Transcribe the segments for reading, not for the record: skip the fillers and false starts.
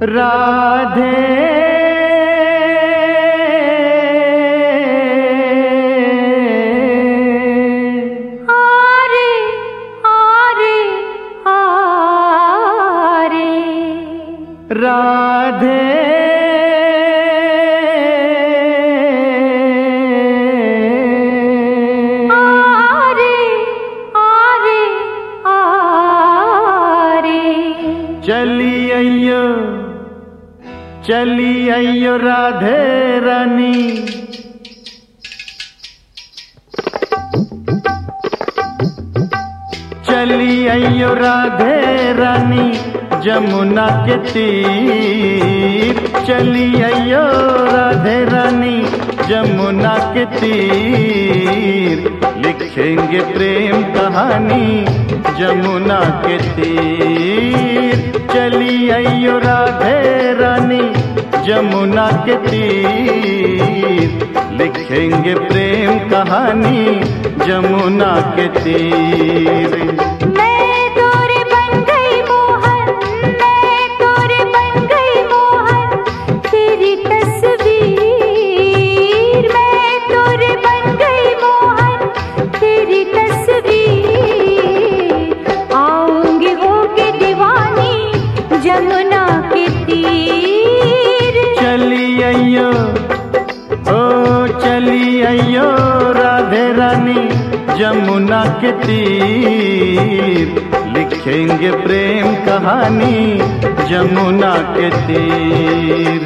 राधे आरे आरे आरे राधे आरे आरे आरे चली अयो राधे रानी। चली अयो राधे रानी जमुना के तीर। चली अयो राधे रानी जमुना के तीर। लिखेंगे प्रेम कहानी जमुना के तीर। चली अयो राधे रानी जमुना के तीर। लिखेंगे प्रेम कहानी जमुना के तीर। मैं तोरे बन गई मोहन, मैं तोरे बन गई मोहन, तेरी तस्वीर। मैं तोरे बन गई मोहन, तेरी तस्वीर। आऊंगी होके दीवानी जमुना के तीर। चली अयो ओ चली अयो राधे रानी जमुना के तीर। लिखेंगे प्रेम कहानी जमुना के तीर।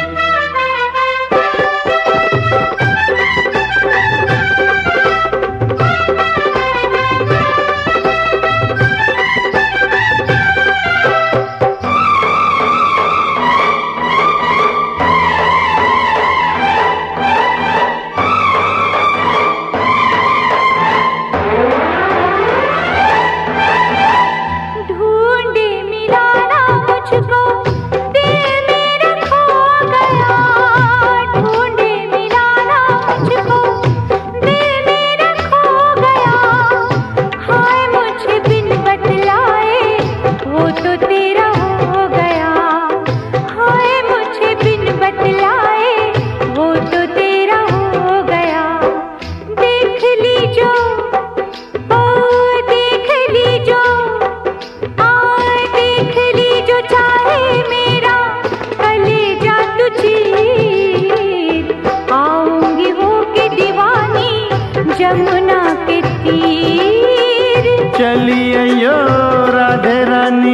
ढूंढे मिलाना मुझको, दिल मेरा खो गया। ढूंढे मिलाना मुझको, दिल मेरा खो गया। हाय मुझे बिन बतलाए वो तो तेरा हो गया। हाय मुझे बिन बतलाए वो तो तेरा हो गया। देख लीजो ओ देख लीजो, देख लीजो चाहे मेरा कलेजा तू चीर। आऊंगी होके दीवानी जमुना के तीर। चली अयो राधे रानी।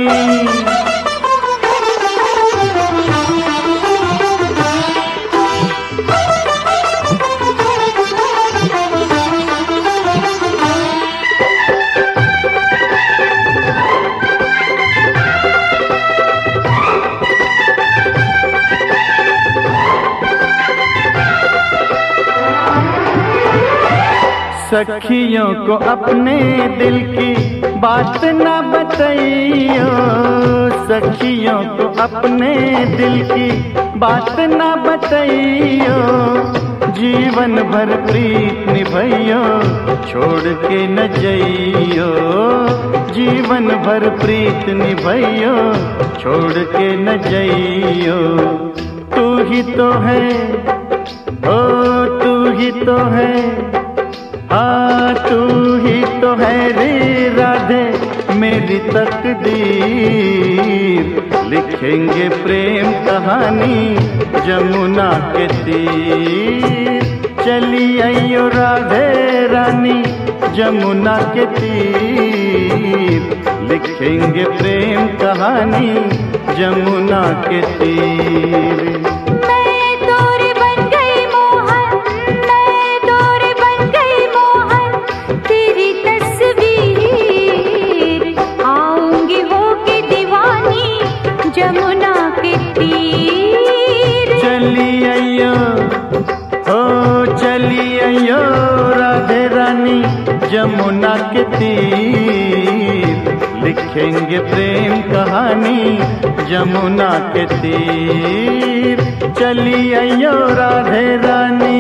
सखियों को अपने दिल की बात ना बताइयो। सखियों को अपने दिल की बात ना बताइयो। जीवन भर प्रीत निभाइयो छोड़ के न जइयो। जीवन भर प्रीत निभाइयो छोड़ के न जइयो। तू ही तो है ओ तू ही तो है। हाँ तू ही तो है रे राधे मेरी तकदीर। लिखेंगे प्रेम कहानी जमुना के तीर। चली अयो राधे रानी जमुना के तीर। लिखेंगे प्रेम कहानी जमुना के तीर। मैं तोरे बन गई मोहन, मैं तोरे बन गई मोहन, तेरी तस्वीर। आऊंगी होके दीवानी जमुना के तीर। चली अयो हो चली अयो राधे रानी जमुना के तीर। लिखेंगे प्रेम कहानी जमुना के तीर। चली अयो राधे रानी।